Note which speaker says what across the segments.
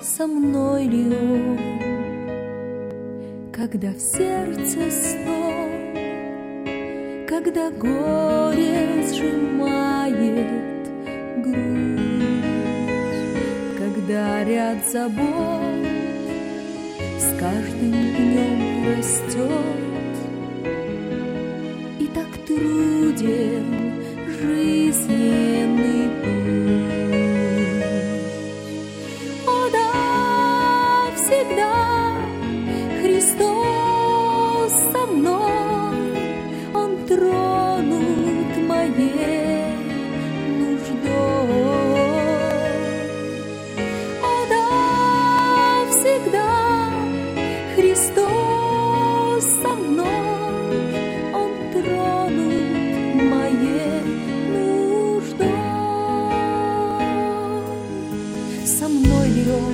Speaker 1: со мной ли он, когда в сердце снов, когда горе сжимает грудь, когда ряд забот с каждым днем растет, и так труден жизненный путь. О да, всегда Христос со мной, Он тронут моей нуждой. О да, всегда Христос со мной, Он тронут моей нуждой. Со мной ли Он,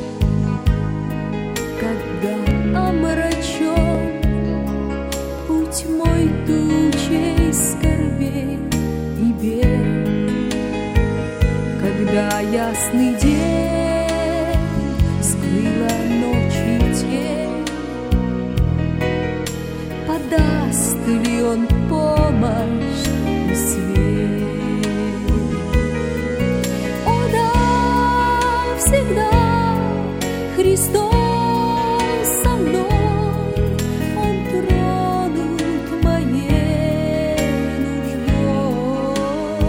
Speaker 1: когда омрачен путь мой тучей скорбей и бед, когда ясный день скрыла ночи тень, подаст ли Он помощь и свет? О да, всегда Христос со мной, Он тронут моей нуждой.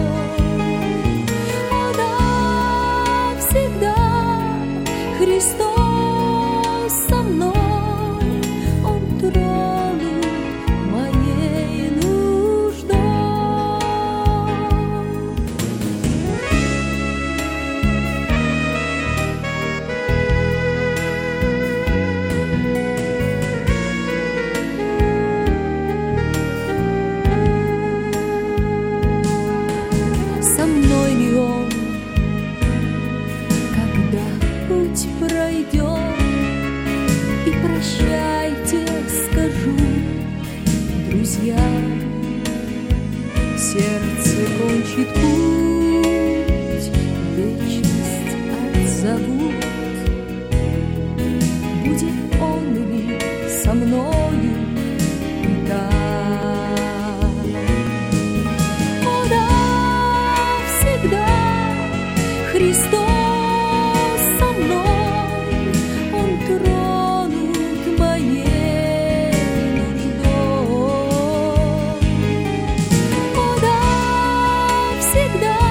Speaker 1: О да, всегда Христос со мной, Он тронут моей нуждой. Со мной ли Он, когда путь пройдем, и прощайте, скажу, друзья, сердце кончит путь, вечность отзовут. Будет Он ли со мною там? О да, всегда Христос со мной, Он тронут моей нуждой. О да, всегда